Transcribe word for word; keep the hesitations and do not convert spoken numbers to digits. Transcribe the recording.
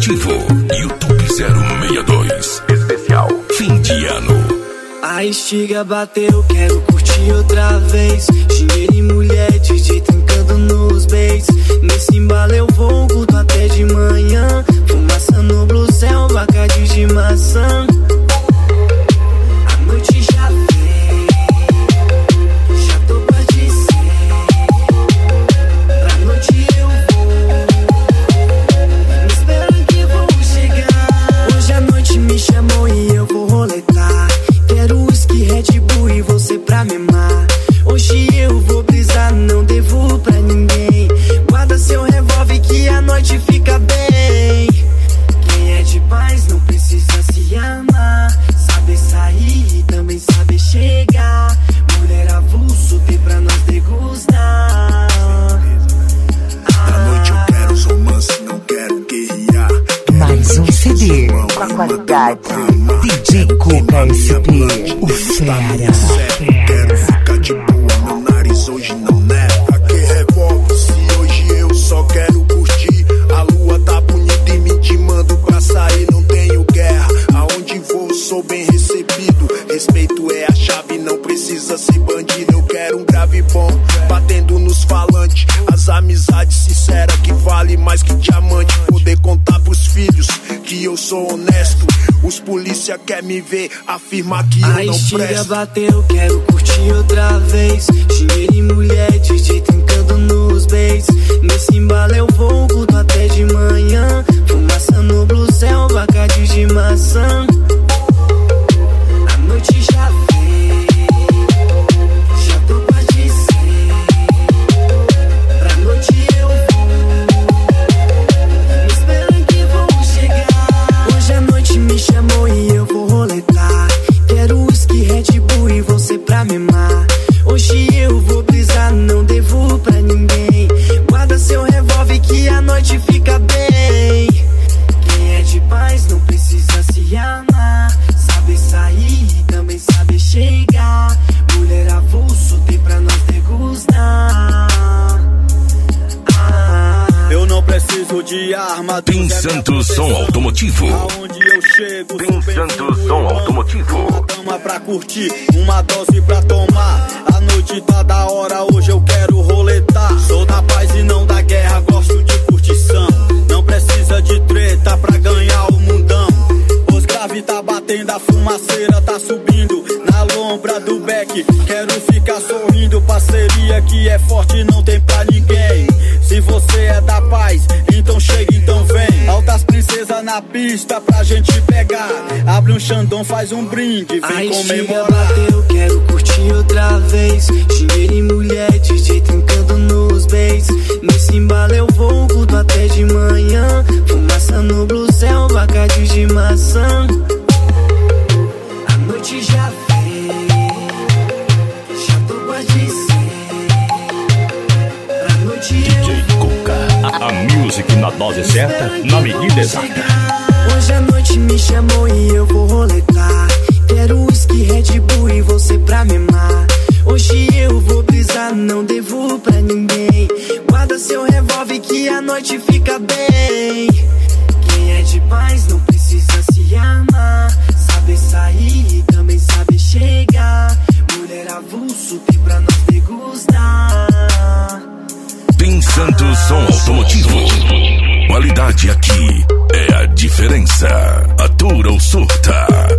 Automotivo. YouTube zero seis dois. Especial fim de ano. A estiga bateu, quero curtir outra vez. Dinheiro e mulher, D J trincando nos beats. Nesse embalo eu vou, curto até de manhã. Fumaça no blue céu, bacate de maçã. A noite já vem, já tô pra dizer. Pra noite eu vou, me esperando que vou chegar. Hoje a noite me chamou e eu vou roletar. Quero whisky, Red Bull e você pra mimar. Hoje eu vou brisar, não devo pra ninguém. Guarda seu revólver que a noite fica bem. Quem é de paz não precisa se amar. Saber sair e também saber chegar. Mulher avulso tem pra nós degustar. Da noite eu quero os romances, não quero guerrear. Mais um C D com a qualidade D J Cuca S P, o fera. Quero ficar de boa, meu nariz hoje não neva. Que revolve se hoje eu só quero curtir. A lua tá bonita e me intimando pra sair, não tenho guerra. Aonde vou sou bem recebido. Respeito é a chave, não precisa ser bandido. Eu quero um grave bom, batendo nos falantes. As amizades sinceras que vale mais que diamante. Poder contar pros filhos que eu sou honesto. Os polícia quer me ver, afirma que eu não presto. A estiga bateu, quero curtir outra vez. Dinheiro e mulher, D J trincando nos beats. Nesse embalo eu vou, curto até de manhã. Fumaça no blue céu, bacate de maçã. A noite já vem, já tô pra dizer. Pra noite eu vou, me esperando que vou chegar. Hoje a noite me chamou e eu vou roletar. Quero whisky, Red Bull e você pra mimar. Hoje eu vou brisar, não devo pra ninguém. Guarda seu revólver que a noite fica bem. Quem é de paz não precisa se amar. Saber sair e também saber chegar. Mulher avulso tem pra nós degustar. Ah. Eu não preciso de arma. Tem Santos Som Automotivo. Aonde eu chego, Tem Santos Som Automotivo. uma cama pra curtir, uma dose pra tomar. A noite tá da hora, hoje eu quero roletar. Sou da paz e não da guerra, gosto de curtição. Não precisa de treta pra ganhar o mundão. Os grave tá batendo, a fumaceira tá subindo na lombra do beck. Quero ficar sorrindo, parceria que é forte, não tem pra ninguém. Se você é da paz, então chega, então vem. Altas princesas na pista pra gente pegar. Abre um Xandão, faz um brinde, A vem estiga comemorar. bateu, quero curtir outra vez. Dinheiro e mulher, D J trincando nos beats. Nesse embalo eu vou, curto até de manhã. Fumaça no blue céu, bacate de maçã. A noite já vem, já tô pra dizer. Pra noite D J eu vou, Cuca. A, a music na dose certa, na medida exata. hoje a noite me chamou e eu vou roletar. Quero whisky, Red Bull e você pra mimar. Hoje eu vou brisar, não devo pra ninguém. Guarda seu revólver que a noite fica bem. Quem é de paz não precisa se amar. Saber sair e também saber chegar. Mulher avulso tem pra nós degustar. Tem Santos Som Automotivo. Qualidade aqui é a diferença. Atura ou surta.